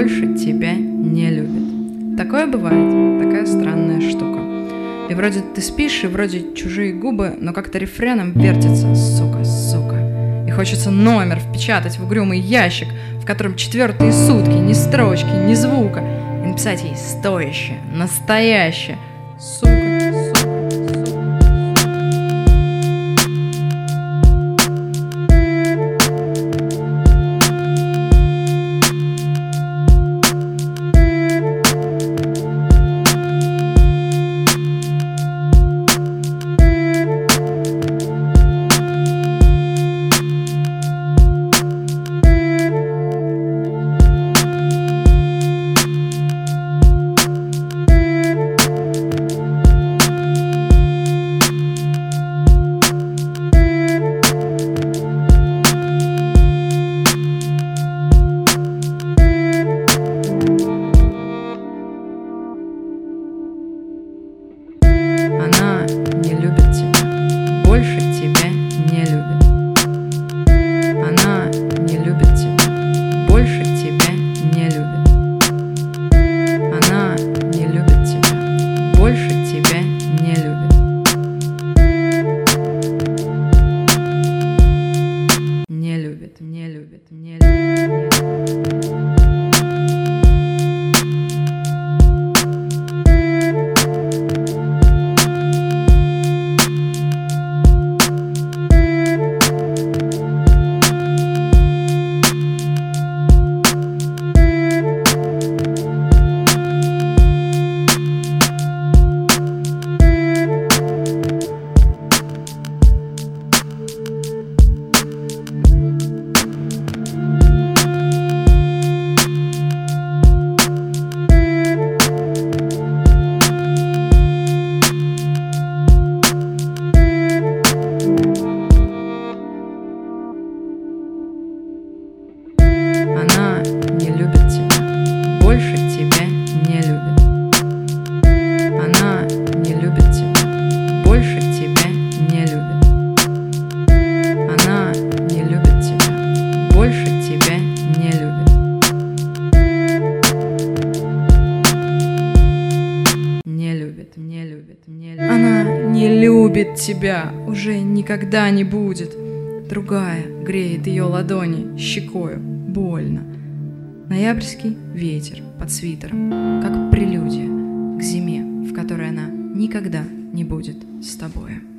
больше тебя не любит. Такое бывает, такая странная штука. И вроде ты спишь, и вроде чужие губы, но как-то рефреном вертится «сука, сука». И хочется номер впечатать в угрюмый ящик, в котором 4-е сутки, ни строчки, ни звука, и написать ей стоящее, настоящее «сука, сука». Она не любит тебя, больше тебя не любит. Она не любит тебя, больше тебя не любит. Она не любит тебя, больше тебя не любит. Не любит, не любит, не любит. Она не любит тебя, больше тебя не любит. Она не любит тебя, больше тебя не любит. Она не любит тебя, больше тебя не любит. Не любит, не любит, не любит. Она не любит тебя, уже никогда не будет. Другая греет ее ладони щекою, больно. Ноябрьский ветер под свитером, как прелюдия к зиме, в которой она никогда не будет с тобою.